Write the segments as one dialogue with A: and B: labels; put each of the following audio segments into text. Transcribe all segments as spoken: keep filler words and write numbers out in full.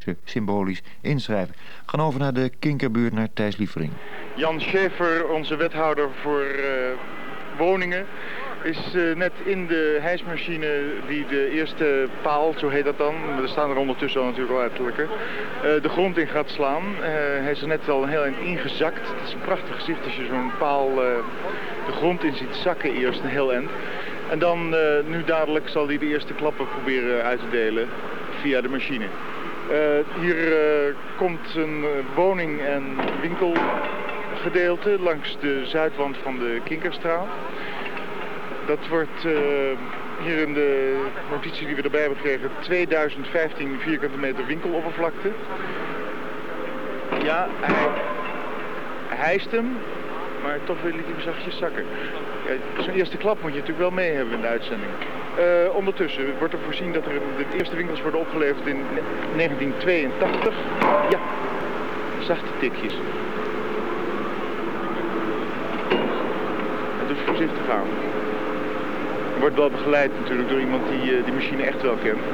A: symbolisch inschrijven. We gaan over naar de Kinkerbuurt, naar Thijs Lievering.
B: Jan Schäfer, onze wethouder voor uh, woningen, is uh, net in de hijsmachine die de eerste paal, zo heet dat dan, er staan er ondertussen al natuurlijk al ettelijke, uh, de grond in gaat slaan. Uh, hij is er net al heel eind ingezakt. Het is een prachtig gezicht als je zo'n paal uh, de grond in ziet zakken eerst een heel eind. En dan uh, nu dadelijk zal hij de eerste klappen proberen uit te delen via de machine. Uh, hier uh, komt een uh, woning- en winkelgedeelte langs de zuidwand van de Kinkerstraat. Dat wordt uh, hier in de notitie die we erbij hebben gekregen tweeduizend vijftien vierkante meter winkeloppervlakte. Ja, hij, hij hijst hem, maar toch wil hij hem zachtjes zakken. Ja, zo'n eerste klap moet je natuurlijk wel mee hebben in de uitzending. Uh, ondertussen wordt er voorzien dat er de eerste winkels worden opgeleverd in negentien tweeëntachtig. Ja, zachte tikjes. Het doet voorzichtig aan. Er wordt wel begeleid natuurlijk door iemand die uh, die machine echt wel kent.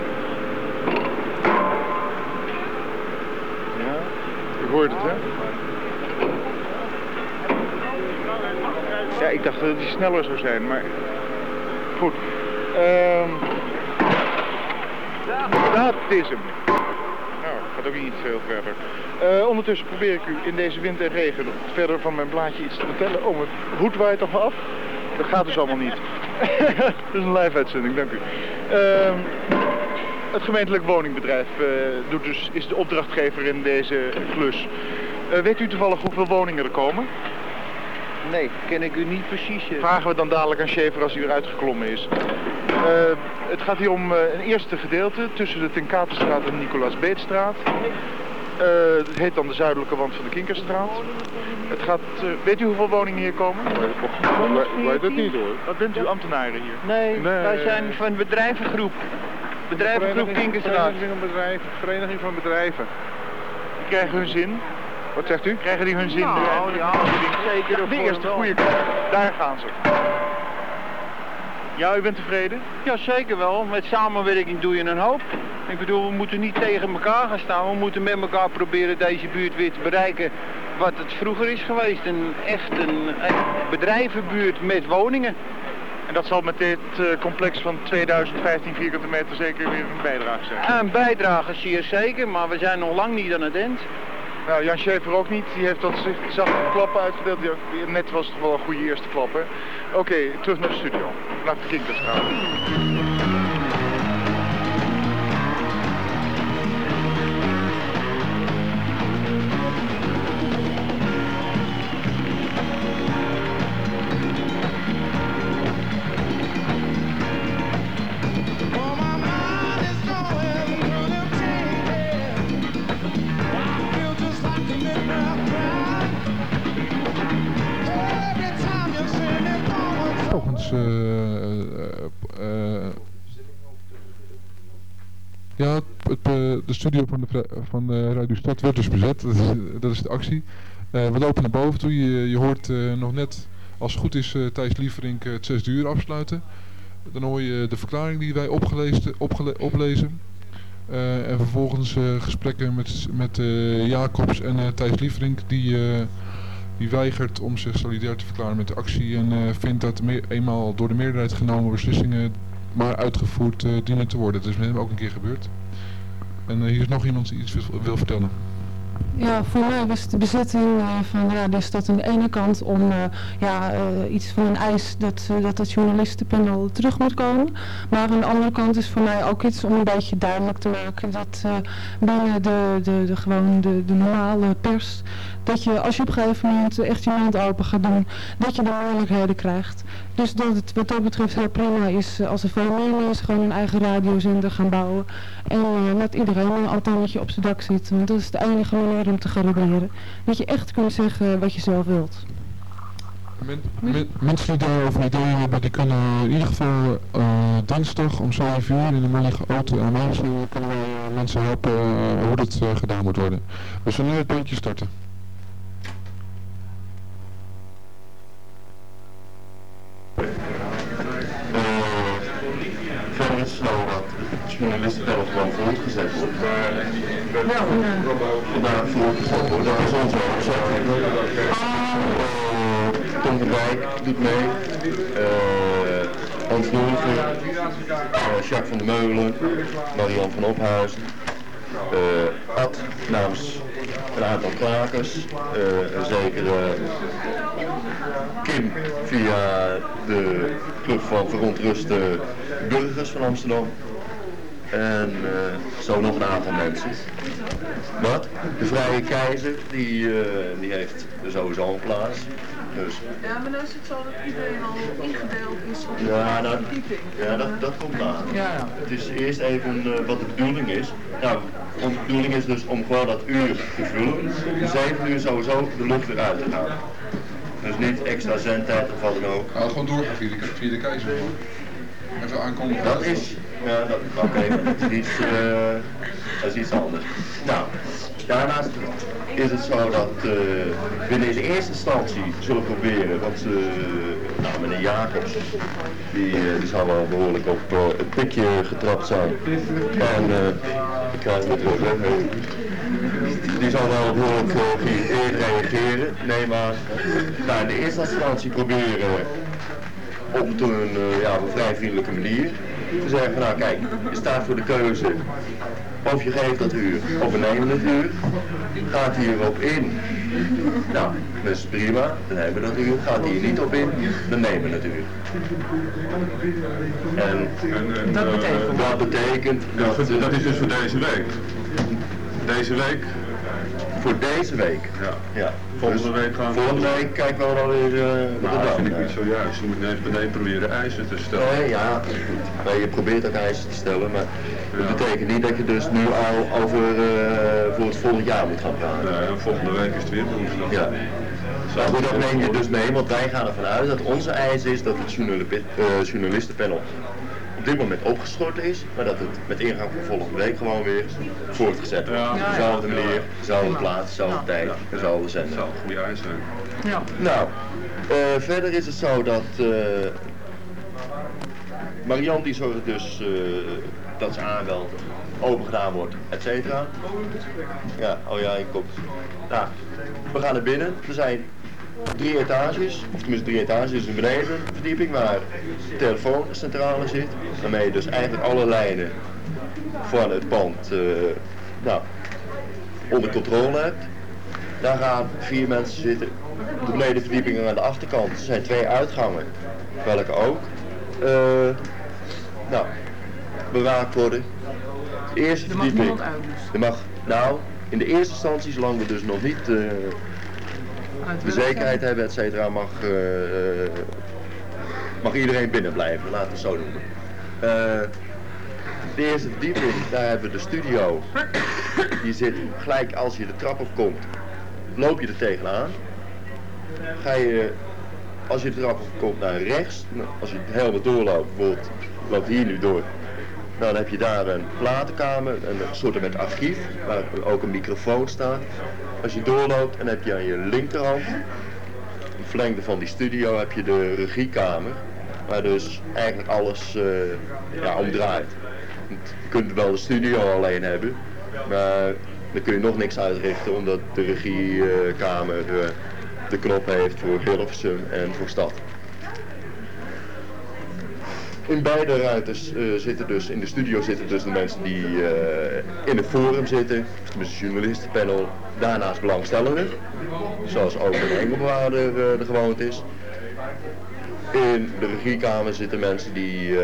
B: Ja, je hoort het, hè? Ja, ik dacht dat hij sneller zou zijn, maar goed. Um, dat is hem. Nou, gaat ook niet veel verder. Uh, ondertussen probeer ik u in deze wind en regen verder van mijn blaadje iets te vertellen. Oh, mijn hoed waait toch af? Dat gaat dus allemaal niet. Dat is een live uitzending, dank u. Uh, het gemeentelijk woningbedrijf uh, doet dus, is de opdrachtgever in deze klus. Uh, weet u toevallig hoeveel woningen er komen?
C: Nee, ken ik u niet precies.
B: Vragen we dan dadelijk aan Schäfer als hij eruit geklommen is. Uh, het gaat hier om uh, een eerste gedeelte tussen de Ten Katenstraat en de Nicolaas Beetstraat. Uh, het heet dan de zuidelijke wand van de Kinkerstraat. Het gaat, uh, weet u hoeveel woningen hier komen?
D: Ik weet het niet hoor.
B: Wat bent u, ambtenaren hier?
C: Nee, nee, wij zijn van bedrijvengroep. Bedrijvengroep Kinkerstraat.
D: Vereniging van bedrijven. Vereniging van bedrijven.
B: Die krijgen hun zin. Wat zegt u? Krijgen die hun zin?
C: Nou, ja, zeker.
B: Ja, de eerste goede kant. Daar gaan ze. Ja, u bent tevreden?
C: Ja, zeker wel. Met samenwerking doe je een hoop. Ik bedoel, we moeten niet tegen elkaar gaan staan. We moeten met elkaar proberen deze buurt weer te bereiken wat het vroeger is geweest. Een echt een, een bedrijvenbuurt met woningen.
B: En dat zal met dit uh, complex van tweeduizend vijftien vierkante meter zeker weer een bijdrage zijn?
C: Een bijdrage zeer zeker, maar we zijn nog lang niet aan het eind.
B: Nou, Jan Schäfer ook niet. Die heeft dat zachte klappen uitgedeeld. Die, net was het wel een goede eerste klap, hè. Oké, okay, terug naar de studio. Naar de Kinkerstraat.
E: Volgens uh, uh, uh, ja, het, het, uh, de studio van de, van de Radio Stad werd dus bezet. Dat is, dat is de actie. Uh, we lopen naar boven toe. Je, je hoort uh, nog net, als het goed is, uh, Thijs Lievering uh, het zesde uur afsluiten. Dan hoor je de verklaring die wij opgelezen, opgele, oplezen. Uh, en vervolgens uh, gesprekken met, met uh, Jacobs en uh, Thijs Lievering die... Uh, Die weigert om zich solidair te verklaren met de actie en uh, vindt dat meer, eenmaal door de meerderheid genomen beslissingen maar uitgevoerd uh, dienen te worden. Dat is met hem ook een keer gebeurd. En uh, hier is nog iemand die iets wil, wil vertellen.
F: Ja, voor mij was de bezetting uh, van Radio Stad aan de ene kant om uh, ja, uh, iets van een eis dat, uh, dat het journalistenpanel terug moet komen. Maar aan de andere kant is voor mij ook iets om een beetje duidelijk te maken dat uh, binnen de, de, de, gewoon de, de normale pers, dat je als je op een gegeven moment echt je mond open gaat doen, dat je de mogelijkheden krijgt. Dus dat het wat dat betreft heel prima is als er veel meer mensen gewoon een eigen radiozender gaan bouwen. En uh, dat iedereen een antennetje op zijn dak zit. Want dat is de enige manier om te garanderen. Dat je echt kunt zeggen wat je zelf wilt.
E: Men, men, mensen die daarover ideeën hebben, die kunnen in ieder geval uh, dinsdag om zeven uur in de Mollige Auto en mensen kunnen wij uh, mensen helpen uh, hoe dat uh, gedaan moet worden. We zullen nu het bandje starten.
G: Verder is snel dat journalisten daarop gewoon voortgezet wordt. vandaag voorgesteld wordt. Dat is onze opzet. Tom van Dijk doet mee. Uh, Hans Nolven, uh, Jacques van der Meulen, Marian van Ophuizen. Uh, Ad namens een aantal krakers, uh, een zekere Kim via de Club van Verontruste Burgers van Amsterdam en uh, zo nog een aantal mensen. Wat? De Vrije Keizer, die, uh, die heeft sowieso een plaats. Dus.
F: Ja, maar dan is het zo dat iedereen al ingedeeld is op de
G: ja, dat,
F: verdieping.
G: ja, dat, dat komt aan.
F: Ja, ja.
G: Het is eerst even uh, wat de bedoeling is. Nou, onze bedoeling is dus om gewoon dat uur te vullen. Om zeven uur sowieso de lucht eruit te gaan. Dus niet extra zendtijd of wat dan ook.
E: Ja, gewoon doorgaan via de, via de keizer. Even aankondigen.
G: Dat is, ja, oké, okay, dat is iets, uh, dat is iets anders. Nou, daarnaast is het zo dat uh, we in deze eerste instantie zullen proberen, want uh, nou, meneer Jacobs, die, uh, die zal wel behoorlijk op uh, het pikje getrapt zijn. En uh, ik krijg het terug, hè. Die zal wel behoorlijk uh, geïrriteerd reageren. Nee, maar nou, in de eerste instantie proberen op een, uh, ja, op een vrij vriendelijke manier te zeggen van nou kijk, je staat voor de keuze of je geeft dat uur of we nemen het uur. Gaat hij erop in? Nou, dat is prima, dan hebben we dat uur. Gaat hij er niet op in? Dan nemen we het uur. En,
D: en, en
G: dat,
D: uh,
G: betekent, dat betekent dat...
D: Dat, dat is dus voor deze week. Deze week?
G: Voor deze week?
D: Ja.
G: ja.
D: Volgende week gaan we...
G: Volgende week kijken we dan weer uh,
D: nou,
G: de
D: dat
G: dag.
D: vind ik niet zo juist. Je moet ineens meteen proberen eisen te stellen.
G: Nee, ja, dat is goed. Maar je probeert ook eisen te stellen, maar dat ja. betekent niet dat je dus nu al over uh, voor het volgend jaar moet gaan praten.
D: Nee, volgende week is het weer woensdag.
G: Ja. Nou, goed, dat neem je dus mee, want wij gaan ervan uit dat onze eis is dat het uh, journalistenpanel op dit moment opgeschort is, maar dat het met ingang van volgende week gewoon weer voortgezet wordt. Ja. Op dezelfde manier, dezelfde plaats, dezelfde ja. tijd, dezelfde zender.
D: Dat zou een goede eis zijn.
F: Ja.
G: Nou, uh, verder is het zo dat uh, Marianne die zorgt dus uh, dat ze aanmeldt, open gedaan wordt, et cetera. Ja, oh ja, je komt. Nou, we gaan er binnen. Er zijn drie etages, of tenminste drie etages, is een benedenverdieping waar de telefooncentrale zit. Waarmee je dus eigenlijk alle lijnen van het pand uh, nou, onder controle hebt. Daar gaan vier mensen zitten. De benedenverdieping aan de achterkant zijn twee uitgangen, welke ook uh, nou, bewaakt worden. De eerste
F: er mag
G: verdieping.
F: niemand uit dus.
G: Er mag, nou, in de eerste instantie, zolang we dus nog niet uh, de zekerheid hebben, et cetera, mag, uh, mag iedereen binnen blijven, laten we het zo noemen. Uh, de eerste verdieping, daar hebben we de studio. Die zit gelijk als je de trap opkomt, loop je er tegenaan. Ga je, als je de trap opkomt, naar rechts, als je helemaal doorloopt, bijvoorbeeld, loopt hier nu door. Nou, dan heb je daar een platenkamer, een soort met archief, waar ook een microfoon staat. Als je doorloopt, dan heb je aan je linkerhand, een verlengde van die studio, heb je de regiekamer, waar dus eigenlijk alles uh, ja, om draait. Je kunt wel de studio alleen hebben, maar dan kun je nog niks uitrichten, omdat de regiekamer uh, de knop heeft voor Hilversum en voor Stad. In beide ruimtes uh, zitten dus, in de studio zitten dus de mensen die uh, in het forum zitten, dus het journalistenpanel, daarnaast belangstellenden, zoals ook een engelbewaarder uh, de gewoonte is. In de regiekamer zitten mensen die uh,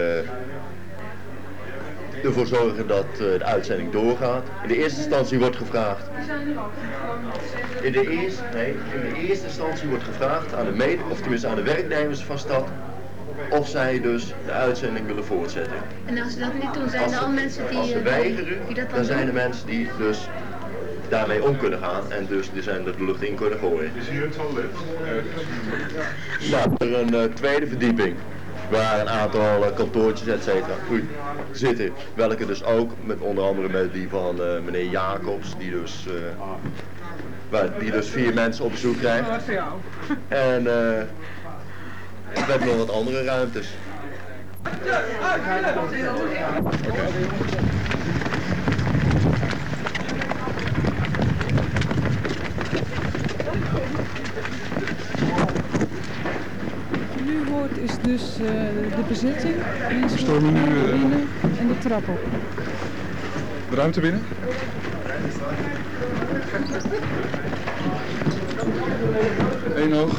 G: ervoor zorgen dat uh, de uitzending doorgaat. In de eerste instantie wordt gevraagd, in de eerste, nee, in de eerste instantie wordt gevraagd aan de mede, of tenminste aan de werknemers van Stad, of zij dus de uitzending willen voortzetten.
H: En als ze dat niet doen, zijn er al mensen die,
G: als ze weigeren,
H: die dat dan,
G: dan zijn er
H: doen?
G: mensen die dus daarmee om kunnen gaan en dus de zender de lucht in kunnen gooien.
D: Is hier het toilet?
G: Nou, er een uh, tweede verdieping waar een aantal uh, kantoortjes et cetera zitten, welke dus ook met onder andere met die van uh, meneer Jacobs, die dus, uh, waar, die dus vier mensen op bezoek krijgt. En uh, we hebben nog wat andere ruimtes. Okay.
F: dus uh, de bezetting,
E: We stormen nu uh,
F: binnen en de trap op.
E: De ruimte binnen. Eén hoog.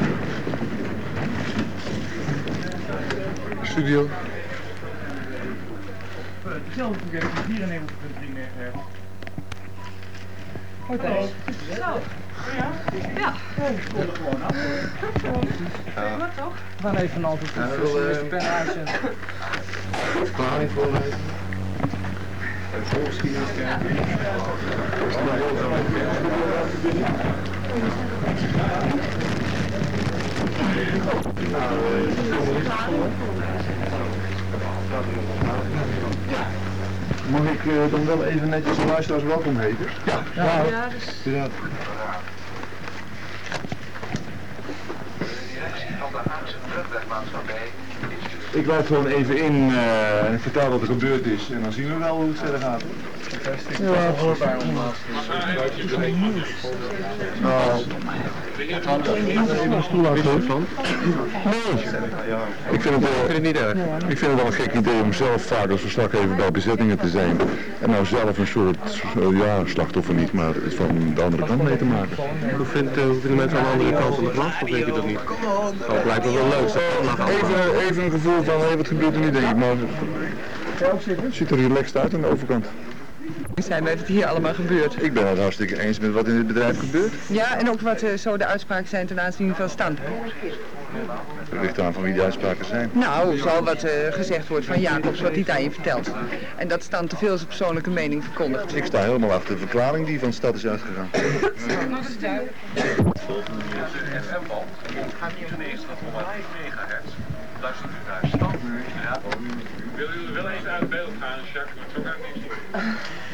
E: Studio.
I: Hetzelfde probleem, vierennegentig punt drie negen.
J: Hoi Thijs. Zo. Ja? Ja.
I: Kom er gewoon af.
J: Wat toch?
I: We gaan even een antwoord op de pen uitzetten.
G: Verklaring voorlezen. En voorgeschiedenis kijken.
B: Mag ik uh, dan wel even netjes de luisteraars welkom heten?
G: Ja.
J: Ja, ja dus...
B: Ja. Ik laat gewoon even in uh, en ik vertel wat er gebeurd is en dan zien we wel hoe het verder gaat.
I: Ja, hoort bij ons.
B: Nou,
G: even een stoel uit van. Nee, ik vind het, uh, vind het niet erg. Ik vind het wel een gek idee om zelf vaak als verslaggever bij bezettingen te zijn. En nou zelf een soort, uh, ja, slachtoffer niet, maar het van de andere kant mee te maken.
K: Hoe vindt, uh, hoe vinden mensen aan de andere kant van de klas? Of denk je dat niet? Oh, het lijkt me wel leuk.
B: Even, even een gevoel van, hey, wat gebeurt er nu denk ik, maar het ziet er relaxed uit aan de overkant.
J: Zijn wat het hier allemaal gebeurt.
B: Ik ben het hartstikke eens met wat in dit bedrijf gebeurt.
J: Ja, en ook wat uh, zo de uitspraken zijn ten aanzien van stand.
B: Het ligt aan van wie de uitspraken zijn.
J: Nou, zal wat uh, gezegd wordt van Jacobs, wat hij aan je vertelt. En dat Stand te veel zijn persoonlijke mening verkondigt.
B: Ik sta helemaal achter de verklaring die van de stad is uitgegaan.
L: Het volgende F M-band eenennegentig komma vijf megahertz. Luistert u naar Stand. Ja. Wil u wel even uit beeld gaan, Jacques? Zo kan ik niks doen.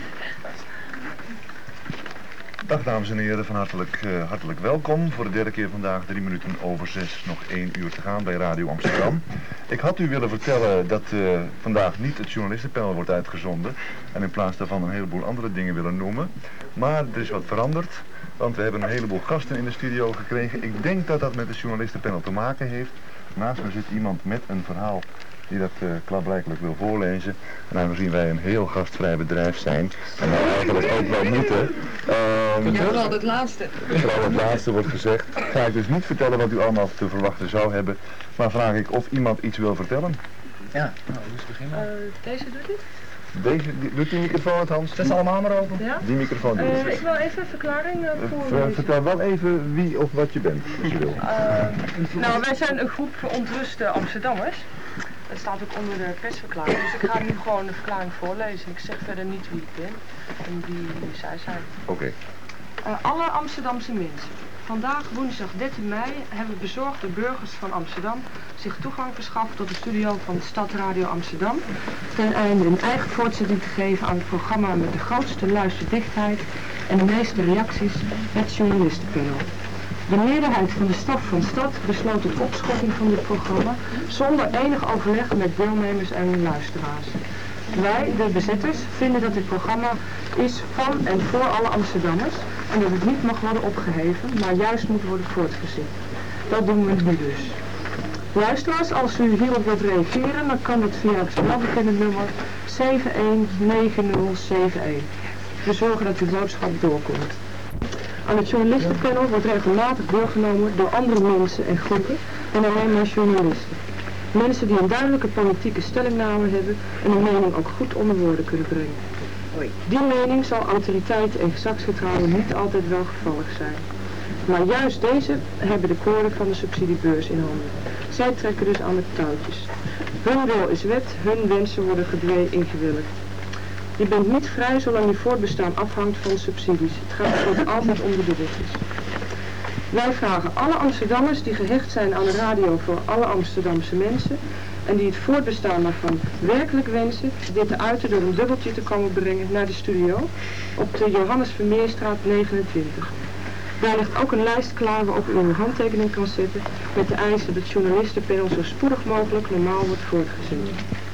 B: Dag dames en heren, van hartelijk, uh, hartelijk welkom. Voor de derde keer vandaag, drie minuten over zes, nog één uur te gaan bij Radio Amsterdam. Ik had u willen vertellen dat uh, vandaag niet het journalistenpanel wordt uitgezonden. En in plaats daarvan een heleboel andere dingen willen noemen. Maar er is wat veranderd, want we hebben een heleboel gasten in de studio gekregen. Ik denk dat dat met het journalistenpanel te maken heeft. Naast me zit iemand met een verhaal die dat uh, klaarblijkelijk wil voorlezen. En aangezien wij een heel gastvrij bedrijf zijn, en wij eigenlijk ook wel moeten... Um,
J: ja, vooral het laatste.
B: Vooral het laatste wordt gezegd. Ga ik dus niet vertellen wat u allemaal te verwachten zou hebben, maar vraag ik of iemand iets wil vertellen.
I: Ja, nou, dus beginnen.
M: Uh, deze doet dit?
B: Deze, die, doet die microfoon het, Hans?
I: Dat is allemaal maar open.
M: Ja?
B: Die microfoon doet
M: uh,
B: het.
M: Ik wil even een verklaring uh,
B: voor. Uh, vertel wel even wie of wat je bent, als je wil.
M: Uh, nou, wij zijn een groep verontruste Amsterdammers. Dat staat ook onder de persverklaring, dus ik ga nu gewoon de verklaring voorlezen. Ik zeg verder niet wie ik ben en wie zij zijn.
B: Oké. Okay.
M: Uh, alle Amsterdamse mensen. Vandaag, woensdag dertien mei, hebben bezorgde burgers van Amsterdam zich toegang verschaft tot de studio van Stadradio Amsterdam, ten einde een eigen voortzetting te geven aan het programma met de grootste luisterdichtheid en de meeste reacties, het journalistenpanel. De meerderheid van de staf van Stad besloot tot opschorting van dit programma zonder enig overleg met deelnemers en luisteraars. Wij, de bezetters, vinden dat dit programma is van en voor alle Amsterdammers en dat het niet mag worden opgeheven, maar juist moet worden voortgezet. Dat doen we nu dus. Luisteraars, als u hierop wilt reageren, dan kan dat via het welbekende nummer zeven een negen nul zeven een. We zorgen dat uw boodschap doorkomt. Aan het journalistenpanel wordt regelmatig deelgenomen door andere mensen en groepen dan alleen maar journalisten. Mensen die een duidelijke politieke stellingname hebben en hun mening ook goed onder woorden kunnen brengen. Die mening zal autoriteiten en gezagsgetrouwen niet altijd welgevallig zijn. Maar juist deze hebben de koorden van de subsidiebeurs in handen. Zij trekken dus aan de touwtjes. Hun wil is wet, hun wensen worden gedwee ingewilligd. Je bent niet vrij zolang je voortbestaan afhangt van subsidies. Het gaat dus altijd om de dubbeltjes. Wij vragen alle Amsterdammers die gehecht zijn aan de radio voor alle Amsterdamse mensen en die het voortbestaan daarvan werkelijk wensen, dit te uiten door een dubbeltje te komen brengen naar de studio op de Johannes Vermeerstraat negenentwintig. Daar ligt ook een lijst klaar waarop u uw handtekening kan zetten met de eisen dat het journalistenpanel zo spoedig mogelijk normaal wordt voortgezet.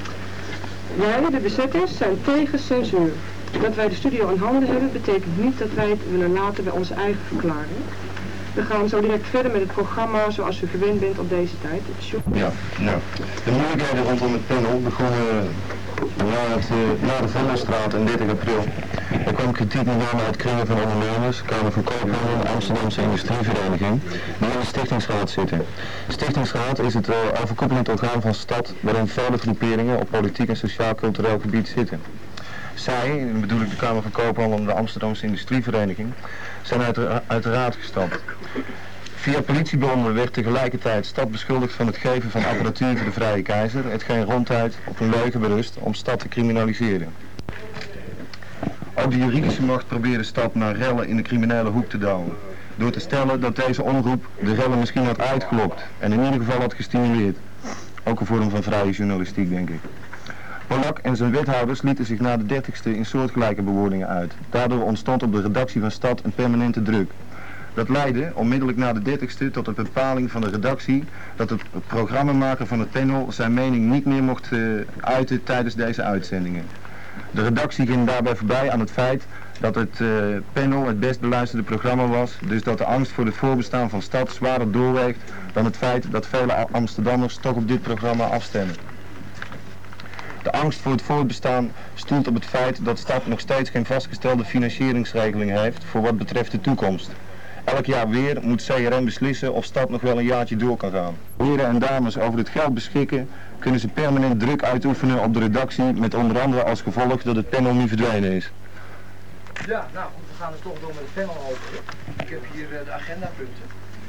M: Wij, de bezetters, zijn tegen censuur. Dat wij de studio in handen hebben betekent niet dat wij het willen laten bij onze eigen verklaring. We gaan zo direct verder met het programma zoals u gewend bent op deze tijd.
N: Ja, nou, de moeilijkheden rondom het panel begonnen na, het, uh, na de Vondelstraat in dertig april. Er kwam kritiek met name uit kringen van ondernemers, Kamer van Koophandel en de Amsterdamse Industrievereniging, die in de Stichtingsraad zitten. De Stichtingsraad is het uh, overkoepelend orgaan van stad waarin vele groeperingen op politiek en sociaal-cultureel gebied zitten. Zij, en dan bedoel ik de Kamer van Koophandel en de Amsterdamse Industrievereniging, zijn uit de, uit de raad gestapt. Via politiebronnen werd tegelijkertijd stad beschuldigd van het geven van apparatuur voor de Vrije Keizer, hetgeen ronduit op een leugen berust om stad te criminaliseren. Ook de juridische macht probeerde de stad naar rellen in de criminele hoek te douwen, door te stellen dat deze omroep de rellen misschien had uitgelokt en in ieder geval had gestimuleerd. Ook een vorm van vrije journalistiek, denk ik. Polak en zijn wethouders lieten zich na de dertigste in soortgelijke bewoordingen uit. Daardoor ontstond op de redactie van Stad een permanente druk. Dat leidde onmiddellijk na de dertigste tot een bepaling van de redactie dat het programmamaker van het panel zijn mening niet meer mocht uh, uiten tijdens deze uitzendingen. De redactie ging daarbij voorbij aan het feit dat het uh, panel het best beluisterde programma was, dus dat de angst voor het voorbestaan van Stad zwaarder doorweegt dan het feit dat vele Amsterdammers toch op dit programma afstemmen. De angst voor het voortbestaan stoelt op het feit dat Stad nog steeds geen vastgestelde financieringsregeling heeft voor wat betreft de toekomst. Elk jaar weer moet C R M beslissen of Stad nog wel een jaartje door kan gaan. Heren en dames over het geld beschikken, kunnen ze permanent druk uitoefenen op de redactie met onder andere als gevolg dat het panel nu verdwenen is.
I: Ja, nou goed, we gaan dus toch door met het panel over. Ik heb hier uh, de agendapunten.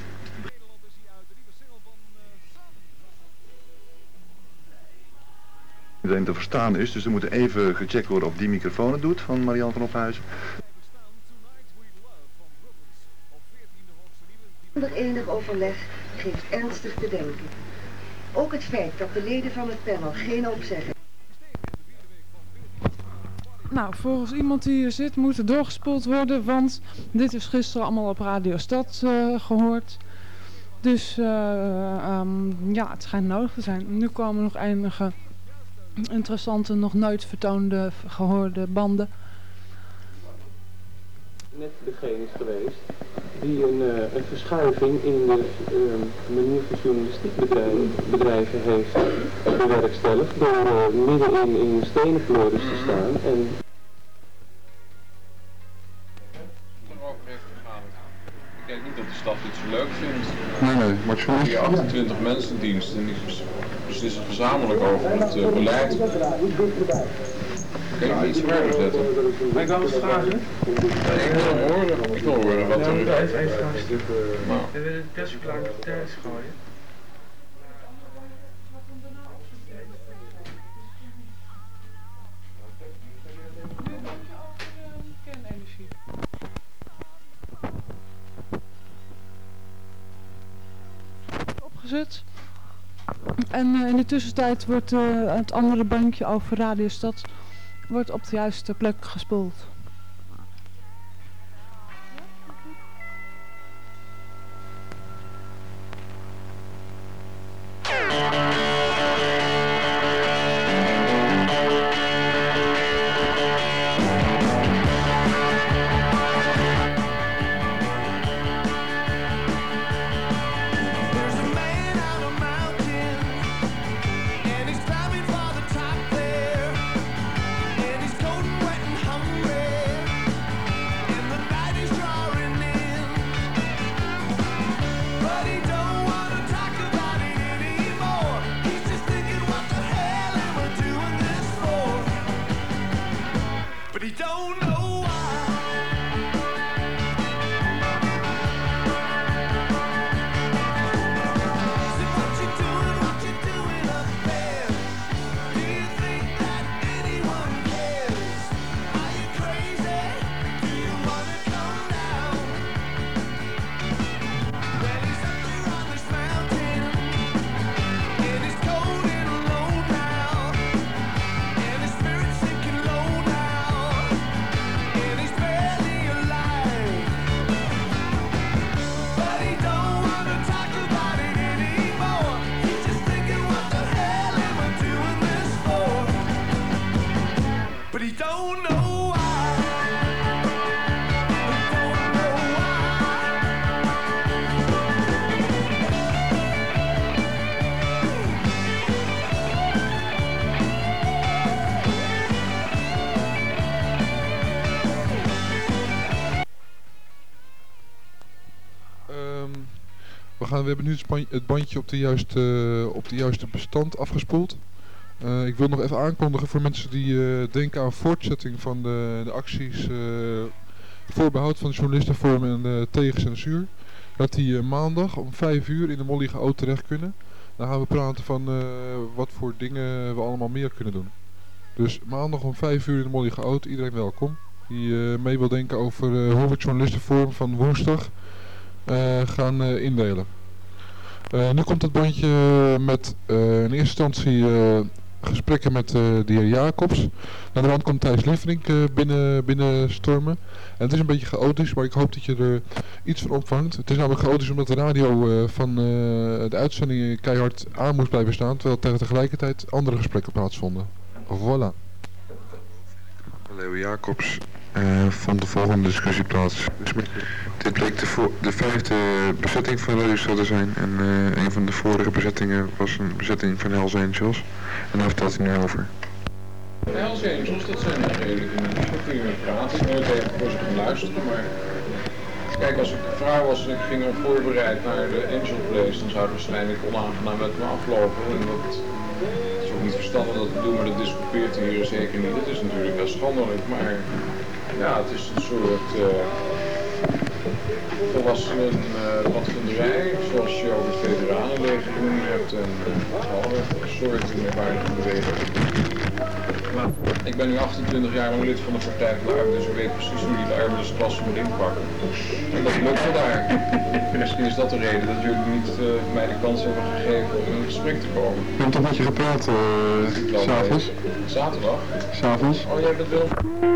O: Iedereen te verstaan is, dus er moet even gecheckt worden of die microfoon het doet van Marianne van Ophuizen.
P: Zonder enig overleg geeft ernstig te denken. Ook het feit dat de leden van het panel geen opzeggen.
F: Nou, volgens iemand die hier zit moet er doorgespoeld worden, want dit is gisteren allemaal op Radio Stad uh, gehoord. Dus uh, um, ja, het schijnt nodig te zijn. Nu komen nog enige interessante, nog nooit vertoonde, gehoorde banden.
K: Net degene is geweest die een, uh, een verschuiving in de uh, manier van journalistiek bedrijven, bedrijven heeft bewerkstelligd door uh, middenin in stenen flores te staan en
Q: ik denk niet dat de stad dit zo leuk vindt.
E: Nee, nee, maar het is
Q: hier achtentwintig mensen in dienst en die beslissen gezamenlijk over het uh, beleid. Ik ga iets verder zetten.
I: Mag ik wel eens vragen?
Q: Ja, ik wil hem horen. Ik wil horen wat er is.
I: We willen de persverklaring thuis gooien.
F: Opgezet. En uh, in de tussentijd wordt uh, het andere bandje over Radio Stad wordt op de juiste plek gespoeld.
E: gaan, we hebben nu het, span, het bandje op de juiste, uh, op de juiste bestand afgespoeld. Uh, ik wil nog even aankondigen voor mensen die uh, denken aan voortzetting van de, de acties uh, voor behoud van het journalistenforum en uh, tegen censuur. Dat die uh, maandag om vijf uur in de Molly Goud terecht kunnen. Dan gaan we praten van uh, wat voor dingen we allemaal meer kunnen doen. Dus maandag om vijf uur in de Molly Goud, iedereen welkom. Die uh, mee wil denken over uh, hoe we het journalistenforum van woensdag uh, gaan uh, indelen. Uh, nu komt het bandje met uh, in eerste instantie uh, gesprekken met uh, de heer Jacobs. Naar de rand komt Thijs Lieverink uh, binnen, binnen stormen. En het is een beetje chaotisch, maar ik hoop dat je er iets van opvangt. Het is namelijk chaotisch omdat de radio uh, van uh, de uitzending keihard aan moest blijven staan, terwijl tegen tegelijkertijd andere gesprekken plaatsvonden. Voilà.
R: Leo Jacobs uh, vond de volgende discussie plaats. Dit bleek de, vo de vijfde bezetting van Radio Stad te zijn en uh, een van de vorige bezettingen was een bezetting van Hells Angels. En daar vertelt hij nu over.
Q: Hells Angels, dat zijn redelijk mensen, daar kun je mee praten. Ik heb nooit even voor ze gaan luisteren, maar kijk, als ik een vrouw was en ik ging er voorbereid naar de Angel Place, dan zou het waarschijnlijk onaangenaam met me aflopen. En dat is ook niet verstandig dat te doen, maar dat discuteert hier zeker niet. Het is natuurlijk wel schandelijk, maar ja, het is een soort uh, volwassenen uh, watvinderij, zoals je ook het veteranenleger genoemd hebt en uh, alle soorten merkwaardige bewegingen. Ik ben nu achtentwintig jaar lang lid van de Partij van de Arbeid, dus ik weet precies hoe die de arbeidersklasse moet inpakken. En dat lukt me daar. Misschien is dat de reden dat jullie niet uh, mij de kans hebben gegeven om in een gesprek te komen.
R: We hebben toch met je gepraat, uh, s'avonds?
Q: Zaterdag?
R: S'avonds?
Q: Oh, jij bent wel...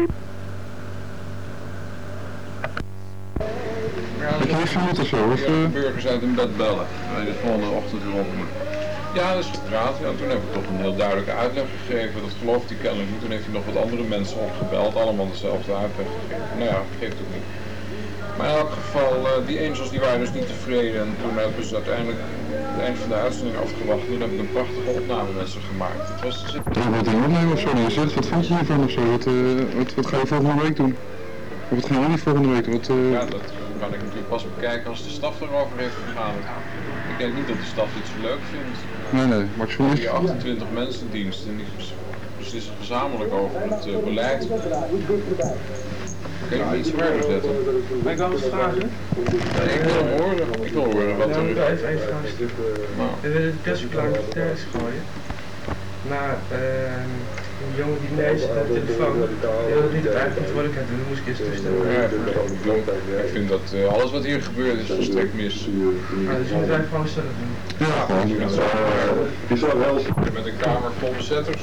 R: Heb je even minuten of zo? Of, uh...
Q: burgers uit hun bed bellen, dat je de volgende ochtend weer op moet. Ja, dat is gepraat. Ja, toen heb ik toch een heel duidelijke uitleg gegeven. Dat gelooft hij kennelijk niet. Toen heeft hij nog wat andere mensen opgebeld. Allemaal dezelfde uitleg gegeven. Nou ja, dat geeft het niet. Maar in elk geval, uh, die Angels die waren dus niet tevreden. En toen hebben ze uiteindelijk het eind van de uitzending afgewacht. Toen heb ik een prachtige opname met ze gemaakt. Het was dus...
R: Ja, wat een opname of zo. Je zegt, wat vond je hiervan of zo? Wat, uh, wat, wat ga je volgende week doen? Of wat gaan we niet volgende week? Wat, uh...
Q: Ja, dat kan ik natuurlijk pas bekijken als de staf erover heeft gegaan. Ik denk niet dat de staf dit zo leuk vindt.
R: Nee, nee, maar het is
Q: hier achtentwintig mensen in dienst en die beslissen gezamenlijk over het uh, beleid. Kun je hem iets harder zetten?
I: Maar ik wil eens vragen.
Q: Ja, ik wil hem horen. Ik wil horen wat er...
I: Ja, even, even vragen. We willen de persverklaring op terras gooien. Maar uh, een jongen die mee zit aan de telefoon, die wil het niet op eigen verantwoordelijkheid doen, dan moest ik eerst toestemmen.
Q: Ja, ik vind dat uh, alles wat hier gebeurt is volstrekt mis.
I: Ja, dus je moet eigenlijk gewoon zelf doen.
Q: Ja, gewoon. Je zou wel met een kamer vol bezetters.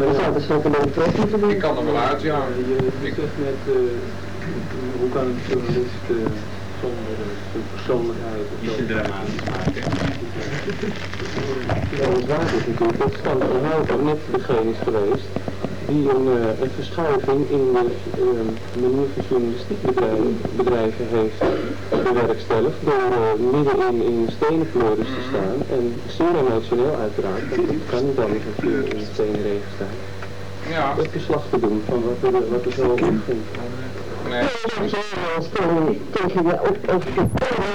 Q: Ik kan er wel uit, ja. Ik
K: zegt net, uh, hoe kan een journalist uh, zonder uh, zijn persoonlijkheid of zo dramatisch maken? Ja, dat is waar natuurlijk. Dat Stan van Houten net degene is geweest die een, uh, een verschuiving in de uh, manier van journalistiek bedrijven, bedrijven heeft bewerkstelligd door uh, middenin in stenen flores te staan en zeer emotioneel uiteraard, want dat kan niet anders als je in de stenen regen staat.
Q: Ja.
K: Dat verslag te doen van wat er, wat er zo op vindt.
Q: Nee.
K: Tegen de op of de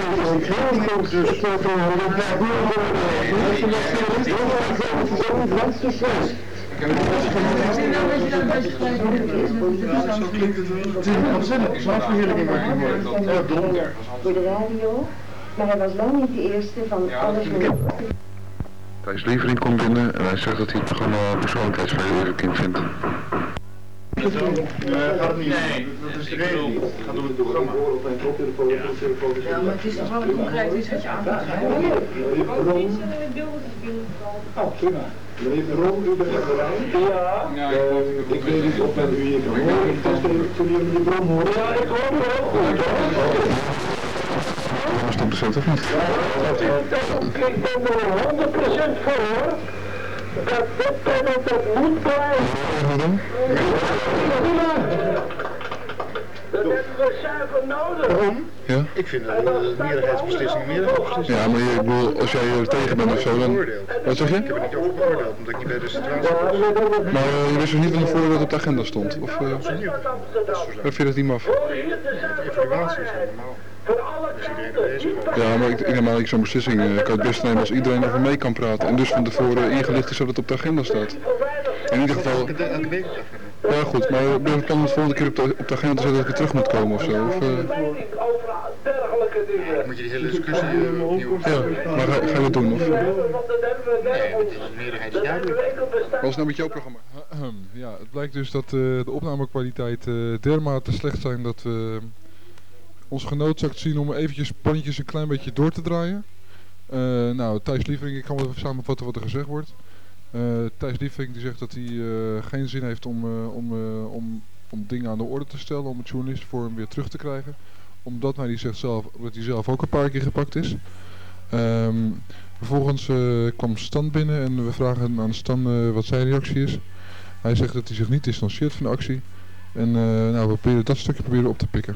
P: voor de radio, maar hij was lang niet de eerste van alles met...
R: Thijs Lieverink komt binnen en hij zegt dat hij het programma persoonlijkheidsverheerlijking vindt.
B: Uh, gaat het niet. Nee, dat is de regeling. Het gaat om het programma.
M: Ja, maar het is toch wel een concreet iets wat je aan moet schrijven.
B: Oh, prima. Meneer Ron, u bent er Ja.
Q: Ja,
B: ik weet niet of men u hier kan horen. Ik test even toen jullie meneer Ron horen. Ja, ik hoor u wel goed hoor.
R: Was dat bezet of niet?
K: Ik ben er honderd procent voor hoor. Dat dit panel dat moet blijven.
O: Waarom?
E: Ja?
O: Ik vind dat een meerderheidsbeslissing een meerderheidsbeslissing.
E: Ja, maar je, ik bedoel, als jij er tegen bent of zo, dan... Wat zeg je?
O: Ik heb er niet over geoordeeld, omdat ik niet bij de situatie was.
E: Maar uh, je wist er niet van tevoren dat het op de agenda stond? Of uh, vind je dat niet maf?
O: De evaluatie is helemaal. Dus iedereen er bezig.
E: Ja, maar ik, ik neem aan dat ik zo'n beslissing uh, kan het best nemen als iedereen over mee kan praten. En dus van tevoren ingelicht is dat het op de agenda staat. In ieder geval...
O: Elke week op de agenda.
E: Ja goed, maar ik ben het plan om het volgende keer op de, op de agenda te zetten dat ik weer terug moet komen of zo. Of, uh...
O: Dan moet je die hele discussie uh, opnieuw...
E: Ja, maar ga, ga je dat doen? Of?
O: Nee, het is een meerderheidsduidelijk.
E: Wat is nou met jouw programma? Ja, het blijkt dus dat uh, de opnamekwaliteit uh, dermate slecht zijn dat we ons genoodzaakt zien om eventjes pannetjes een klein beetje door te draaien. Uh, nou, Thijs Lievering, ik kan wel even samenvatten wat er gezegd wordt. Uh, Thijs Lievering die zegt dat hij uh, geen zin heeft om, uh, om, uh, om, om dingen aan de orde te stellen, om het journalistenforum weer terug te krijgen. Omdat hij, die zegt zelf, dat hij zelf ook een paar keer gepakt is. Um, vervolgens uh, kwam Stan binnen en we vragen aan Stan uh, wat zijn reactie is. Hij zegt dat hij zich niet distancieert van de actie. En uh, nou, we proberen dat stukje proberen op te pikken.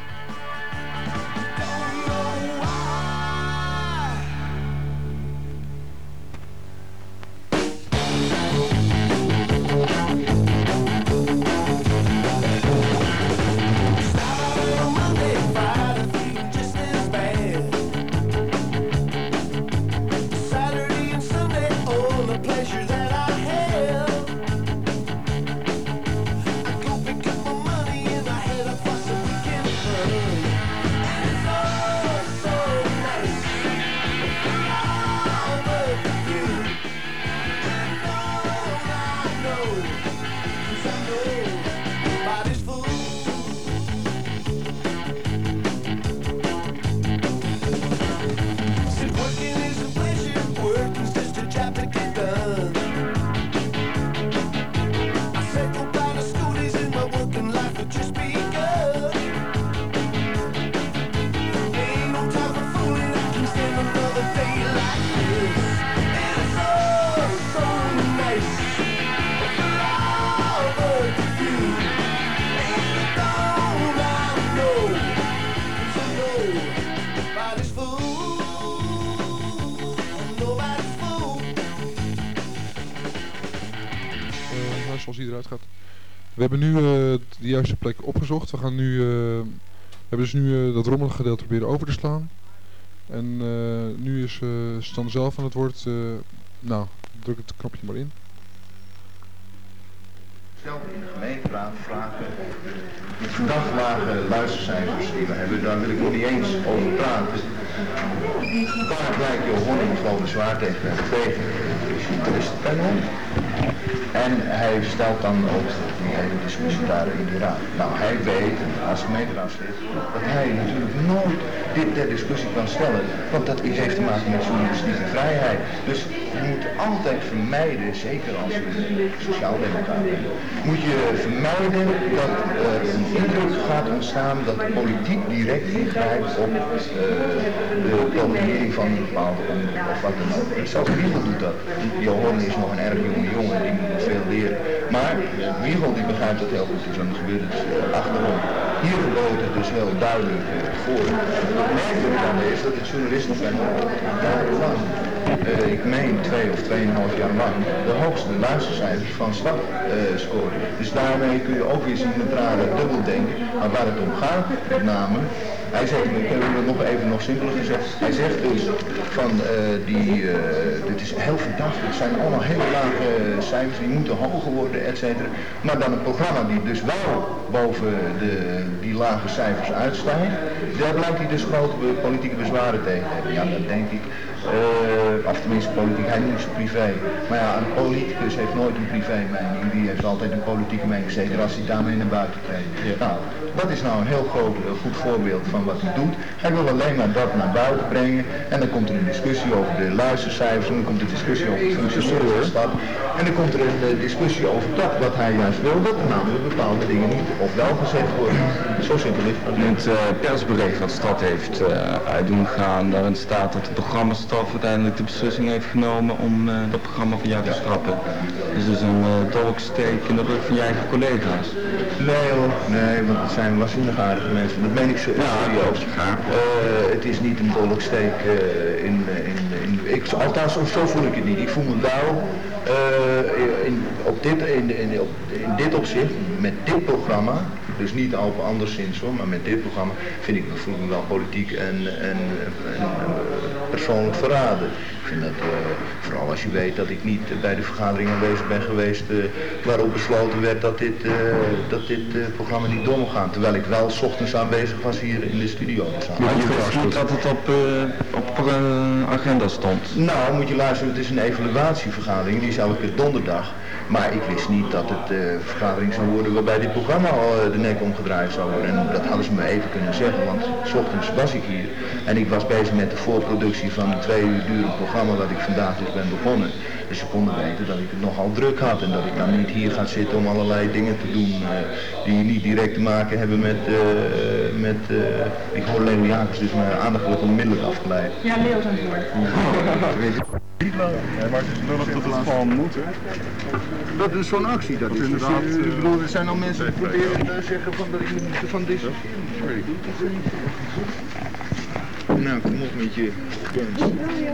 E: Zoals die eruit gaat. We hebben nu uh, de juiste plek opgezocht. We gaan nu, uh, we hebben dus nu uh, dat rommelige gedeelte proberen over te slaan. En uh, nu is uh, Stan zelf aan het woord. Uh, nou, druk het knopje maar in.
G: Stel in de gemeenteraad vragen die verdacht lage luistercijfers die we hebben, daar wil ik nog niet eens over praten. Daar blijkt Jo Honning gewoon bezwaar tegen te hebben tegen de journalistenpanel. En hij stelt dan ook die hele discussie daar in de raad. Nou, hij weet als gemeenteraadslid dat hij natuurlijk nooit dit ter discussie kan stellen, want dat heeft te maken met journalistieke vrijheid. Dus je moet altijd vermijden, zeker als je sociaal-democraat bent, moet je vermijden dat er een indruk gaat ontstaan dat de politiek direct ingrijpt op uh, de profilering van een bepaalde onderwerp of wat dan ook. Zelfs Wiegel doet dat. Johan is nog een erg jonge jongen, die moet nog veel leren. Maar Wiegel die begrijpt dat heel goed, dus dan gebeurt het uh, achterom. Hier gebeurt het dus heel duidelijk uh, voor. Het merkelijke dan is dat het journalistenpanel jarenlang, uh, ik meen twee of tweeënhalf jaar lang, de hoogste luistercijfers van stad uh, scoren. Dus daarmee kun je ook weer zien met rare dubbel denken. Maar waar het om gaat, met name, hij zegt, ik heb het nog even nog simpeler gezegd, hij zegt dus van uh, die, uh, dit is heel verdacht, het zijn allemaal hele lage cijfers, die moeten hoger worden, et cetera. Maar dan een programma die dus wel boven de, die lage cijfers uitstijgt, daar blijkt hij dus grote politieke bezwaren tegen te hebben. Ja, dat denk ik. Uh, of tenminste politiek, hij noemt ze privé. Maar ja, een politicus heeft nooit een privé mening, die heeft altijd een politieke mening, zeker als hij daarmee naar buiten treedt. Ja. Nou, dat is nou een heel groot, uh, goed voorbeeld van wat hij doet. Hij wil alleen maar dat naar buiten brengen en dan komt er een discussie over de luistercijfers en dan komt er een discussie over het functioneren van de stad. En dan komt er een uh, discussie over dat wat hij juist wil, dat er namelijk bepaalde dingen niet of wel gezegd worden. Zo simpel is het.
S: In het uh, persbericht wat de stad heeft uh, uit doen gaan, daarin staat dat de programmastaf uiteindelijk de beslissing heeft genomen om uh, dat programma van jou te schrappen. Dus dus een uh, dolksteek in de rug van je eigen collega's.
G: Nee hoor, nee, want het zijn waanzinnig aardige mensen. Dat meen ik ze
S: ja,
G: serieus. Ja. Uh, het is niet een dolksteek uh, in, in, in, ik, althans zo voel ik het niet. Ik voel me wel uh, in, op, dit, in, in, op, in dit opzicht, met dit programma, dus niet op anderszins hoor, maar met dit programma vind ik, voel ik me wel politiek en, en, en uh, persoonlijk verraden. Ik vind dat, uh, vooral als je weet dat ik niet bij de vergadering aanwezig ben geweest uh, waarop besloten werd dat dit, uh, dat dit uh, programma niet door mocht gaan. Terwijl ik wel 's ochtends aanwezig was hier in de studio.
S: Maar je wist niet dat het op, uh, op uh, agenda stond?
G: Nou, moet je luisteren, het is een evaluatievergadering, die is elke donderdag. Maar ik wist niet dat het een uh, vergadering zou worden waarbij dit programma al uh, de nek omgedraaid zou worden. En dat hadden ze me even kunnen zeggen, want 's ochtends was ik hier. En ik was bezig met de voorproductie van een twee uur durend programma wat ik vandaag dus ben begonnen. Dus ze konden weten dat ik het nogal druk had en dat ik dan niet hier ga zitten om allerlei dingen te doen uh, die niet direct te maken hebben met, uh, met uh, ik hoor Leo Jacobs, dus mijn aandacht wordt onmiddellijk afgeleid.
M: Ja, Leo is aan het woord.
O: Ja, maar het is lullig dat het gewoon moet, hè?
G: Dat is zo'n actie, dat is inderdaad. Uh, ik bedoel, er zijn al mensen die proberen te zeggen van dat ik moet van dissociëren. Nou, kom op met je kunst.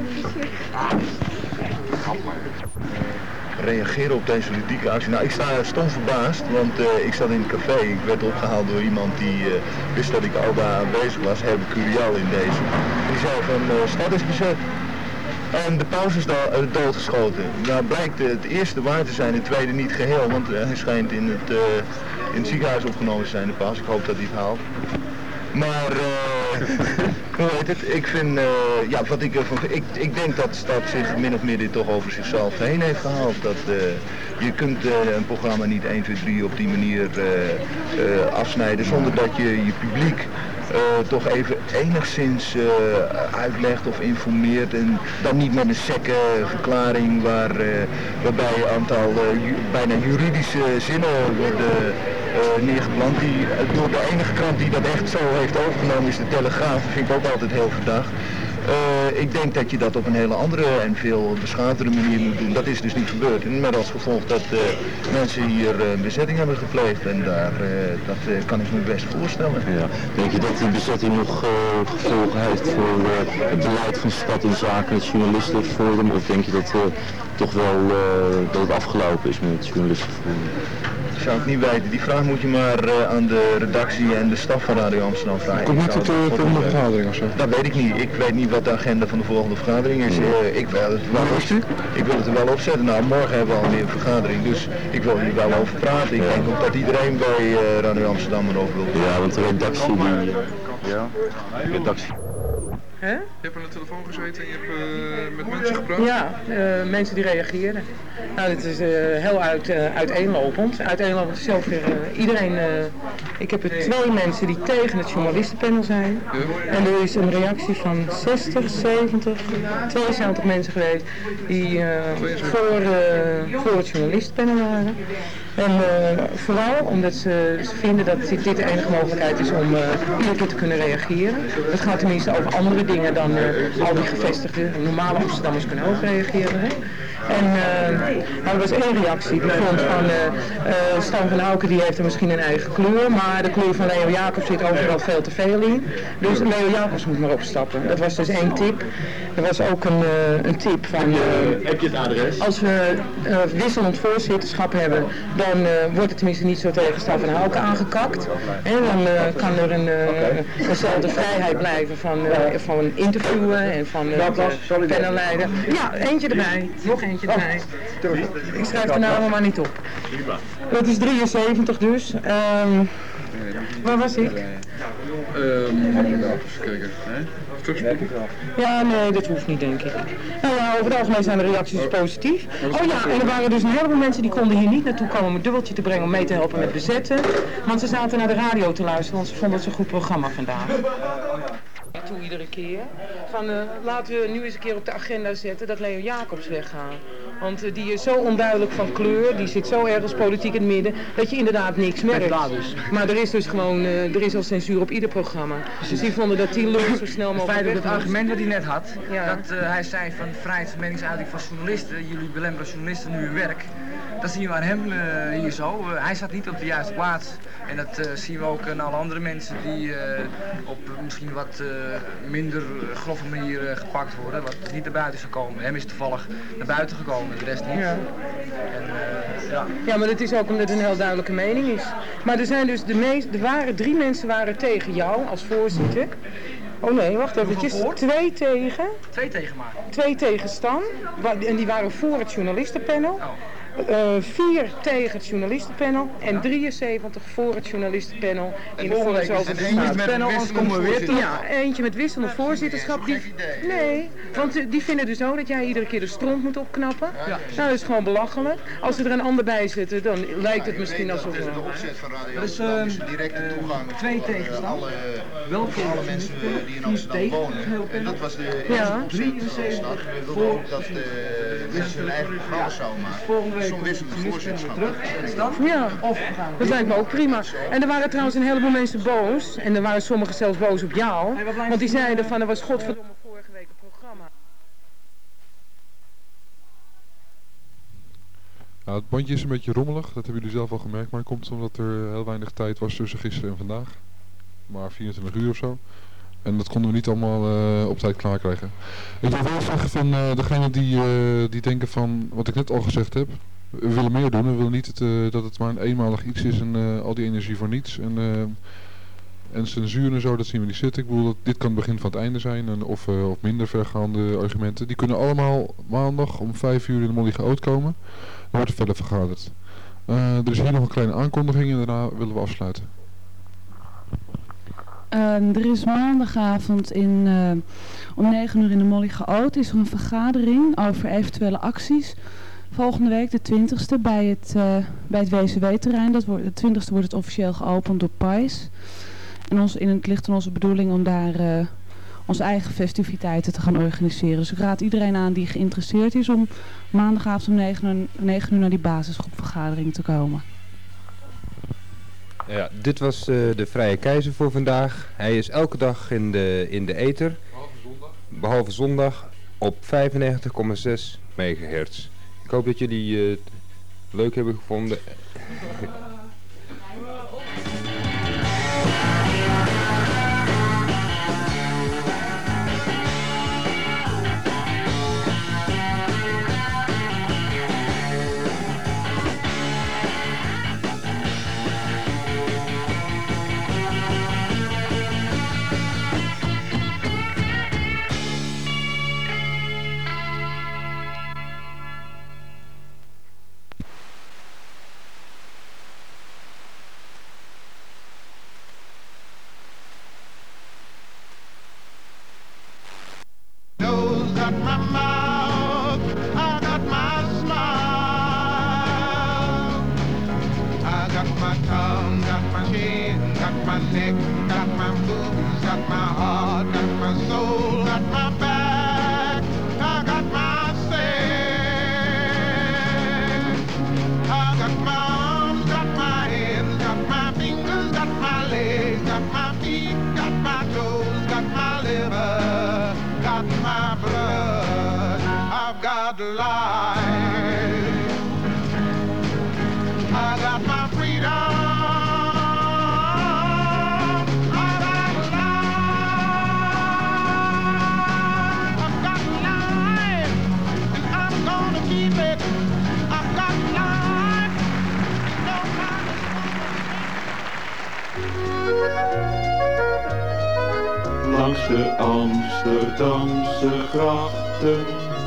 G: Reageren op deze ludieke actie. Nou, ik sta stom verbaasd, want uh, ik zat in het café. Ik werd opgehaald door iemand die uh, wist dat ik al daar aanwezig was, Herbe Curial in deze. En die zei van, uh, stad is bezet. En de paus is da- uh, doodgeschoten. Nou blijkt uh, het eerste waar te zijn, het tweede niet geheel, want uh, hij schijnt in het, uh, in het ziekenhuis opgenomen te zijn, de paus. Ik hoop dat hij het haalt. Maar, uh, hoe heet het, ik vind, uh, ja, wat ik ervan, ik, ik denk dat de stad zich min of meer dit toch over zichzelf heen heeft gehaald. Dat, uh, je kunt uh, een programma niet één, twee, drie op die manier uh, uh, afsnijden zonder dat je je publiek Uh, toch even enigszins uh, uitlegt of informeert en dan niet met een sekke verklaring waar, uh, waarbij een aantal uh, ju- bijna juridische zinnen worden uh, neergeplant. Die, uh, door de enige krant die dat echt zo heeft overgenomen is de Telegraaf. Dat vind ik ook altijd heel verdacht. Uh, ik denk dat je dat op een hele andere en veel beschaafdere manier moet doen. Dat is dus niet gebeurd. En met als gevolg dat uh, mensen hier uh, een bezetting hebben gepleegd. En daar, uh, dat uh, kan ik me best voorstellen.
S: Ja. Denk je dat die bezetting nog uh, gevolgen heeft voor uh, het beleid van de stad in zaken het journalistenforum? Of denk je dat uh, toch wel uh, dat het afgelopen is met het journalistenforum?
G: Dat zou ik niet weten. Die vraag moet je maar uh, aan de redactie en de staf van Radio Amsterdam vragen.
E: Komt niet tot de volgende vergadering of zo?
G: Dat weet ik niet. Ik weet niet wat de agenda van de volgende vergadering is. Uh, ik, wil het wel op, ik wil het er wel op zetten. Nou, morgen hebben we alweer een vergadering, dus ik wil hier wel over praten. Ik denk ook dat iedereen bij uh, Radio Amsterdam erover wil praten.
S: Ja, want de redactie die... Ja, de redactie.
M: Hè?
E: Je hebt aan de telefoon gezeten en je hebt uh, met mensen gepraat?
M: Ja, uh, mensen die reageren. Nou, dit is uh, heel uit, uh, uiteenlopend. Uiteenlopend is zover uh, iedereen... Uh, ik heb er twee mensen die tegen het journalistenpanel zijn. Ja. En er is een reactie van zestig, zeventig, tweeënzeventig mensen geweest die uh, voor, uh, voor het journalistenpanel waren. En uh, vooral omdat ze, ze vinden dat dit, dit de enige mogelijkheid is om uh, iedere keer te kunnen reageren. Het gaat tenminste over andere dingen dan uh, al die gevestigde, normale Amsterdammers kunnen ook reageren. Hè? En uh, nou, er was één reactie, die vond van uh, uh, Stan van Auken die heeft er misschien een eigen kleur, maar de kleur van Leo Jacobs zit overal veel te veel in. Dus Leo Jacobs moet maar opstappen. Dat was dus één tip. Er was ook een, uh, een tip van... Uh,
G: heb je het adres?
M: Als we uh, wisselend voorzitterschap hebben, dan uh, wordt het tenminste niet zo tegen Stan van Auken aangekakt. En dan uh, kan er een, uh, eenzelfde vrijheid blijven van, uh, van interviewen en van uh, de panelleider. Ja, eentje erbij. Nog eentje erbij. Ik schrijf de namen maar niet op. Dat is drieënzeventig dus. Um, waar was ik?
E: Um, even kijken.
M: Ja, nee, dat hoeft niet, denk ik. Nou ja, over het algemeen zijn de reacties positief. Oh ja, en er waren dus een heleboel mensen die konden hier niet naartoe komen om een dubbeltje te brengen om mee te helpen met bezetten. Want ze zaten naar de radio te luisteren, want ze vonden het zo'n goed programma vandaag. Toe iedere keer. Van, uh, laten we nu eens een keer op de agenda zetten dat Leo Jacobs weggaat.
T: Want uh, die is zo onduidelijk van kleur, die zit zo ergens politiek in het midden, dat je inderdaad niks merkt.
U: Dus.
T: Maar er is dus gewoon, uh, er is al censuur op ieder programma. Dus die vonden dat die lul zo snel mogelijk
U: Het feit dat
T: weg
U: het argument wat hij net had,
T: ja.
U: dat uh, hij zei van vrijheid van meningsuiting van journalisten, jullie belemmeren journalisten nu hun werk. Dat zien we aan hem uh, hier zo. Uh, hij zat niet op de juiste plaats. En dat uh, zien we ook aan alle andere mensen die uh, op uh, misschien wat uh, minder grove manier uh, gepakt worden. Wat niet naar buiten is gekomen. Hem is toevallig naar buiten gekomen, de rest niet.
T: Ja.
U: En, uh, ja.
T: ja, maar dat is ook omdat het een heel duidelijke mening is. Maar er zijn dus de meest, er waren drie mensen waren tegen jou als voorzitter. Oh nee, wacht eventjes. Twee tegen.
U: Twee tegen maar.
T: Twee tegen Stan. En die waren voor het journalistenpanel.
U: Oh.
T: Uh, vier tegen het journalistenpanel en ja. drieënzeventig voor het journalistenpanel in de vorige
U: overbestaanpanel. Anders komen we weer terug.
T: Ja, eentje met wisselend voorzitterschap. Die, nee, want uh, die vinden dus zo dat jij iedere keer de stront moet opknappen. Ja. Nou, dat is gewoon belachelijk. Als ze er een ander bij zitten, dan lijkt het misschien alsof...
V: Het is de opzet van Radio
U: dus,
V: Amsterdam,
U: uh,
V: directe toegang
U: twee
V: voor
U: tegen
V: uh, alle,
U: Welke
V: alle mensen uh, die in Amsterdam wonen. En dat was de eerste
T: ja.
V: opzet van de stad. We wilden ook dat uh, mensen hun eigen programma zouden maken. Zo'n wisselend voorzitterschap.
T: Ja, dat lijkt me ook prima. En er waren trouwens een heleboel mensen boos. En er waren sommigen zelfs boos op jou. Want die zeiden van, er was godverdomme vorige week een programma.
E: Ja, het bandje is een beetje rommelig, dat hebben jullie zelf al gemerkt. Maar het komt omdat er heel weinig tijd was tussen gisteren en vandaag. Maar vierentwintig uur of zo. En dat konden we niet allemaal uh, op tijd klaar krijgen. Ik wil wel zeggen van uh, degene die, uh, die denken van, wat ik net al gezegd heb. We willen meer doen, we willen niet het, uh, dat het maar een eenmalig iets is en uh, al die energie voor niets. En, uh, en censuur en zo, dat zien we niet zitten. Ik bedoel, dat dit kan het begin van het einde zijn. En of, uh, of minder vergaande argumenten. Die kunnen allemaal maandag om vijf uur in de Molly Geoot komen. Dan wordt er verder vergaderd. Uh, er is hier nog een kleine aankondiging en daarna willen we afsluiten.
F: Uh, er is maandagavond in, uh, om negen uur in de Molly Geoot is er een vergadering over eventuele acties. Volgende week, de twintigste, bij het, uh, bij het W C W-terrein. Dat wordt, de twintigste wordt het officieel geopend door P A I S. En ons, in het ligt in onze bedoeling om daar uh, onze eigen festiviteiten te gaan organiseren. Dus ik raad iedereen aan die geïnteresseerd is om maandagavond om negen uur naar die basisgroepvergadering te komen.
W: Ja, dit was uh, de Vrije Keizer voor vandaag. Hij is elke dag in de, in de ether. Behalve zondag. Behalve zondag op vijfennegentig komma zes megahertz. Ik hoop dat jullie uh, het leuk hebben gevonden.
X: Langs de Amsterdamse grachten.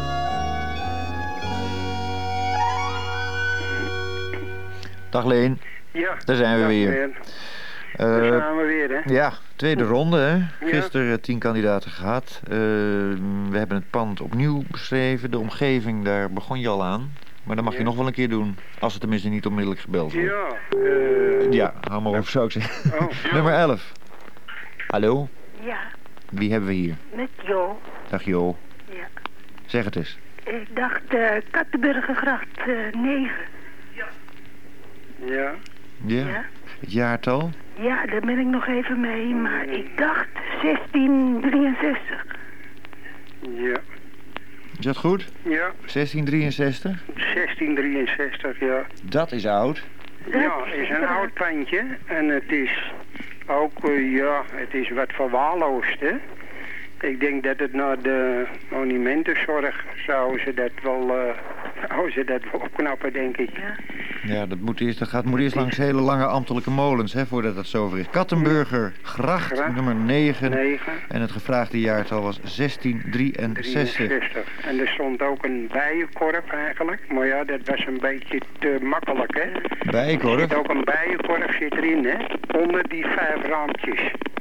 A: Dag Leen.
Y: Ja,
A: daar zijn we weer.
Y: weer.
A: Uh,
Y: daar zijn we weer, hè?
A: Ja, tweede ronde, hè.
Y: Ja.
A: Gisteren tien kandidaten gehad. Uh, we hebben het pand opnieuw beschreven. De omgeving, daar begon je al aan. Maar dat mag
Y: ja.
A: je nog wel een keer doen. Als het tenminste niet onmiddellijk gebeld wordt.
Y: Ja, uh,
A: ja, hou maar op, zou ik zeggen.
Y: Oh.
A: Nummer elf. Hallo?
H: Ja,
A: Wie hebben we hier?
H: met Jo.
A: Dag Jo.
H: Ja.
A: Zeg het eens.
Y: Ik dacht uh, Kattenburgergracht uh, negen. Ja.
O: Ja.
A: Ja. Het jaartal?
Y: Ja, daar ben ik nog even mee, maar ik dacht zestien drieënzestig.
O: Ja.
A: Is dat goed?
O: Ja.
A: zestien drieënzestig?
O: zestien drieënzestig, ja.
A: Dat is oud.
O: Ja, het is een oud pandje en het is ook, uh, ja, het is wat verwaarloosd, hè. Ik denk dat het naar de monumentenzorg zou ze dat wel, uh, zou ze dat wel opknappen, denk ik. Ja.
A: Ja, dat moet eerst, dat gaat, moet eerst langs hele lange ambtelijke molens, hè, voordat dat zover is. Kattenburger, gracht, gracht. nummer negen. negen. En het gevraagde jaartal was zestien drieënzestig.
O: drieënzestig. En er stond ook een bijenkorf eigenlijk. Maar ja, dat was een beetje te makkelijk, hè.
A: Bijenkorf?
O: Er zit ook een bijenkorf zit erin, hè. Onder die vijf raampjes.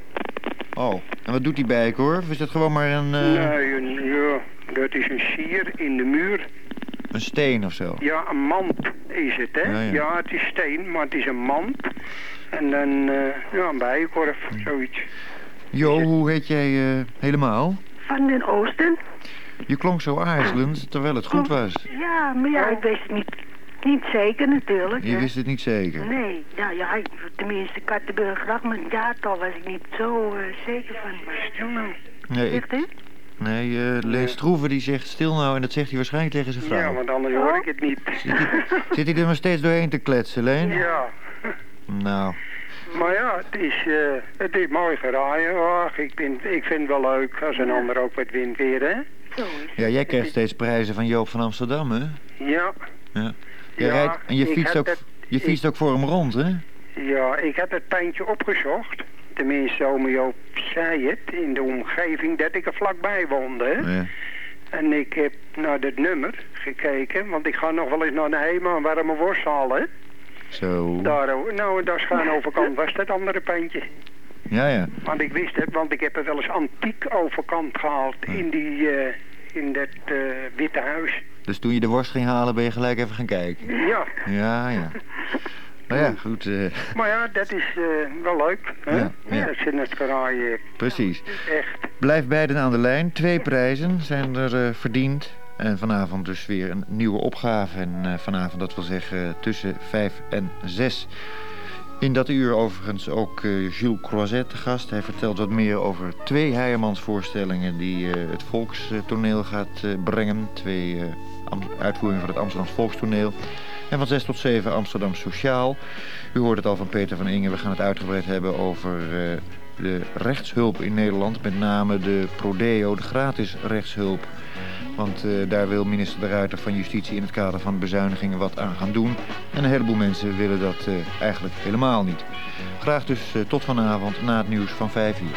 A: Oh, en wat doet die bijenkorf? Is dat gewoon maar een... Uh...
O: Nee, een, ja, dat is een sier in de muur.
A: Een steen of zo?
O: Ja, een mand is het, hè? Ja, ja. ja het is steen, maar het is een mand. En dan, uh, ja, een bijenkorf, zoiets.
A: Jo, hoe heet jij uh, helemaal?
Y: Van den Oosten.
A: Je klonk zo aarzelend, terwijl het goed was.
Y: Ja, maar ja, ik wist niet, niet zeker natuurlijk.
A: Je
Y: hè.
A: wist het niet zeker?
Y: Nee, ja, ja, ik, tenminste Kattenburgergracht, maar het jaartal was ik niet zo uh, zeker van. Stil nou.
A: Nee,
Y: Zegt u?
A: Nee, uh, Leen Stroeven die zegt stil nou en dat zegt hij waarschijnlijk tegen zijn vrouw.
O: Ja, want anders hoor ik het niet.
A: Zit hij, zit hij er maar steeds doorheen te kletsen, Leen?
O: Ja.
A: Nou.
O: Maar ja, het is, uh, het is mooi geraaien. Och, ik, vind, ik vind het wel leuk als een ander ook wat wint weer, hè?
Y: Zo is het.
A: Ja, jij krijgt steeds prijzen van Joop van Amsterdam, hè?
O: Ja.
A: Ja. Jij
O: ja,
A: rijdt, en je fietst, ook,
O: het,
A: je fietst
O: ik,
A: ook voor hem rond, hè?
O: Ja, ik heb het pijntje opgezocht. Tenminste, ome Joop zei het in de omgeving dat ik er vlakbij woonde. Hè? Ja. En ik heb naar het nummer gekeken, want ik ga nog wel eens naar de HEMA een warme worst halen.
A: Zo.
O: Daar, nou, daar schuin overkant was dat andere pijntje.
A: Ja, ja.
O: Want ik wist het, want ik heb er wel eens antiek overkant gehaald ja. in, die, uh, in dat uh, witte huis.
A: Dus toen je de worst ging halen, ben je gelijk even gaan kijken?
O: Ja.
A: Ja, ja. Nou ja, goed. Uh...
O: Maar ja, dat is uh, wel leuk. Hè?
A: Ja, ja.
O: Dat ze het geraaien.
A: Precies.
O: Echt.
A: Blijf beiden aan de lijn. Twee prijzen zijn er uh, verdiend. En vanavond dus weer een nieuwe opgave. En uh, vanavond, dat wil zeggen, tussen vijf en zes. In dat uur overigens ook uh, Jules Croiset te gast. Hij vertelt wat meer over twee Heijermans voorstellingen die uh, het volkstoneel gaat uh, brengen. Twee uh, uitvoeringen van het Amsterdams Volkstoneel. En van zes tot zeven Amsterdam Sociaal. U hoort het al van Peter van Ingen. We gaan het uitgebreid hebben over uh, de rechtshulp in Nederland. Met name de Prodeo, de gratis rechtshulp. Want uh, daar wil minister De Ruiter van Justitie in het kader van bezuinigingen wat aan gaan doen. En een heleboel mensen willen dat uh, eigenlijk helemaal niet. Graag dus uh, tot vanavond na het nieuws van vijf uur.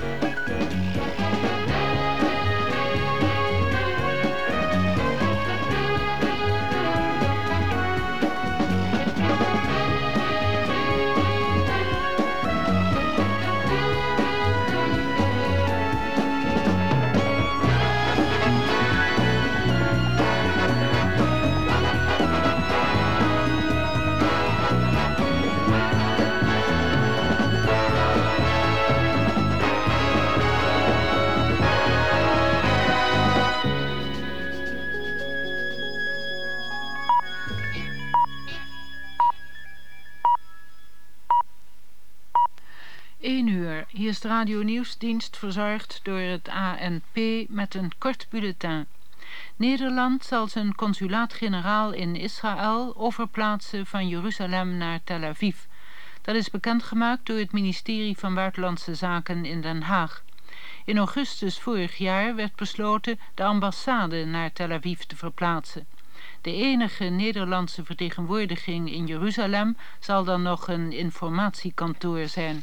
C: één uur. Hier is de Radio Nieuwsdienst verzorgd door het A N P met een kort bulletin. Nederland zal zijn consulaat-generaal in Israël overplaatsen van Jeruzalem naar Tel Aviv. Dat is bekendgemaakt door het ministerie van Buitenlandse Zaken in Den Haag. In augustus vorig jaar werd besloten de ambassade naar Tel Aviv te verplaatsen. De enige Nederlandse vertegenwoordiging in Jeruzalem zal dan nog een informatiekantoor zijn.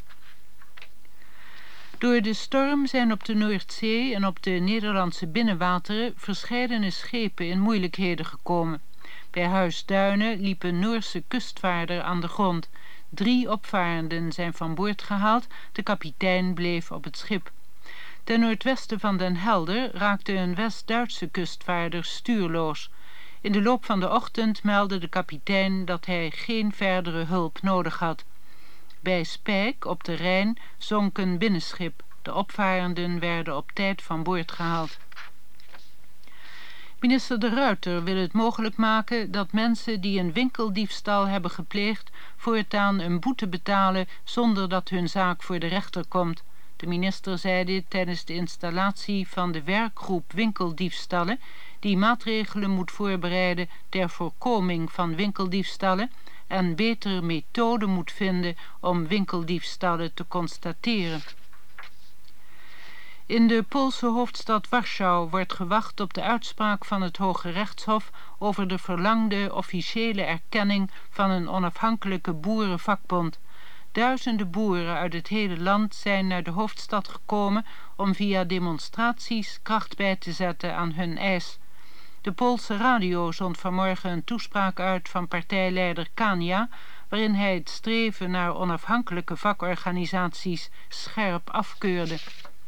C: Door de storm zijn op de Noordzee en op de Nederlandse binnenwateren verscheidene schepen in moeilijkheden gekomen. Bij Huisduinen liep een Noorse kustvaarder aan de grond. Drie opvarenden zijn van boord gehaald, de kapitein bleef op het schip. Ten noordwesten van Den Helder raakte een West-Duitse kustvaarder stuurloos. In de loop van de ochtend meldde de kapitein dat hij geen verdere hulp nodig had. Bij Spijk op de Rijn zonk een binnenschip. De opvarenden werden op tijd van boord gehaald. Minister De Ruiter wil het mogelijk maken dat mensen die een winkeldiefstal hebben gepleegd voortaan een boete betalen zonder dat hun zaak voor de rechter komt. De minister zei dit tijdens de installatie van de werkgroep winkeldiefstallen die maatregelen moet voorbereiden ter voorkoming van winkeldiefstallen en betere methoden moet vinden om winkeldiefstallen te constateren. In de Poolse hoofdstad Warschau wordt gewacht op de uitspraak van het Hoge Rechtshof over de verlangde officiële erkenning van een onafhankelijke boerenvakbond. Duizenden boeren uit het hele land zijn naar de hoofdstad gekomen om via demonstraties kracht bij te zetten aan hun eis. De Poolse radio zond vanmorgen een toespraak uit van partijleider Kania, waarin hij het streven naar onafhankelijke vakorganisaties scherp afkeurde.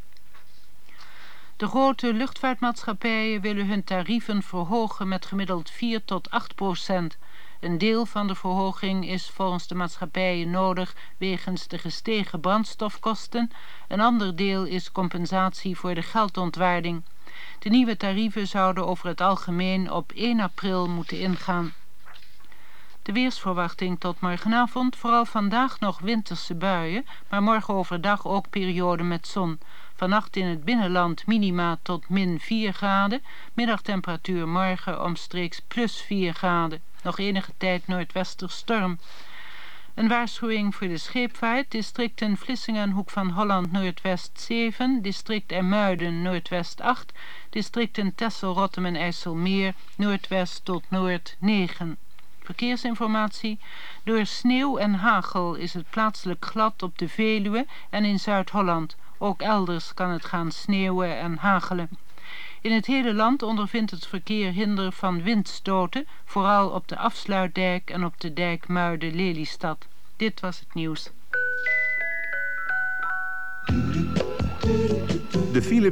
C: De grote luchtvaartmaatschappijen willen hun tarieven verhogen met gemiddeld vier tot acht procent. Een deel van de verhoging is volgens de maatschappijen nodig wegens de gestegen brandstofkosten. Een ander deel is compensatie voor de geldontwaarding. De nieuwe tarieven zouden over het algemeen op één april moeten ingaan. De weersverwachting tot morgenavond, vooral vandaag nog winterse buien, maar morgen overdag ook perioden met zon. Vannacht in het binnenland minima tot min vier graden, middagtemperatuur morgen omstreeks plus vier graden. Nog enige tijd noordwester storm. Een waarschuwing voor de scheepvaart, districten Vlissingen en Hoek van Holland noordwest zeven, district Ermuiden noordwest acht, districten Texel, Rottum en IJsselmeer noordwest tot noord negen. Verkeersinformatie. Door sneeuw en hagel is het plaatselijk glad op de Veluwe en in Zuid-Holland. Ook elders kan het gaan sneeuwen en hagelen. In het hele land ondervindt het verkeer hinder van windstoten, vooral op de afsluitdijk en op de dijk Muiden-Lelystad. Dit was het nieuws.
D: De Philips.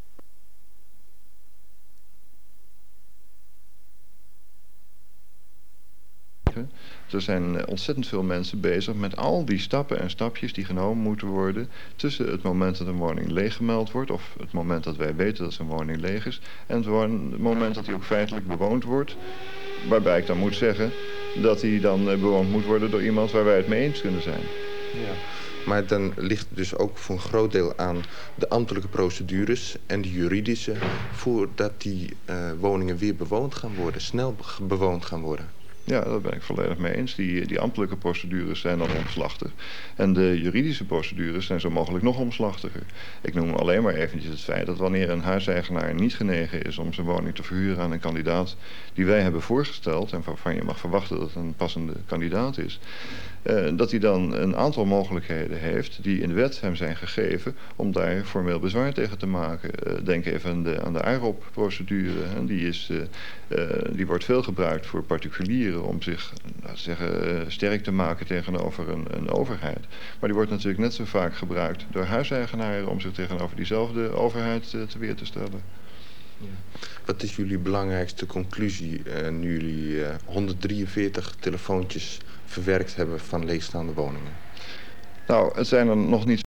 I: Er zijn ontzettend veel mensen bezig met al die stappen en stapjes die genomen moeten worden tussen het moment dat een woning leeggemeld wordt, of het moment dat wij weten dat zo'n woning leeg is, en het moment dat die ook feitelijk bewoond wordt. Waarbij ik dan moet zeggen dat die dan bewoond moet worden door iemand waar wij het mee eens kunnen zijn.
R: Ja. Maar dan ligt het dus ook voor een groot deel aan de ambtelijke procedures en de juridische, voordat die uh, woningen weer bewoond gaan worden, snel bewoond gaan worden.
I: Ja, daar ben ik volledig mee eens. Die, die ambtelijke procedures zijn dan omslachtig. En de juridische procedures zijn zo mogelijk nog omslachtiger. Ik noem alleen maar eventjes het feit dat wanneer een huiseigenaar niet genegen is om zijn woning te verhuren aan een kandidaat die wij hebben voorgesteld en waarvan je mag verwachten dat het een passende kandidaat is, Uh, dat hij dan een aantal mogelijkheden heeft die in de wet hem zijn gegeven om daar formeel bezwaar tegen te maken. Uh, denk even aan de, aan de A R O P-procedure. Hè. Die, is, uh, uh, die wordt veel gebruikt voor particulieren om zich laten we zeggen, uh, sterk te maken tegenover een, een overheid. Maar die wordt natuurlijk net zo vaak gebruikt door huiseigenaren om zich tegenover diezelfde overheid uh, te weer te stellen.
R: Ja. Wat is jullie belangrijkste conclusie uh, nu jullie uh, honderddrieënveertig telefoontjes verwerkt hebben van leegstaande woningen?
I: Nou, het zijn er nog niet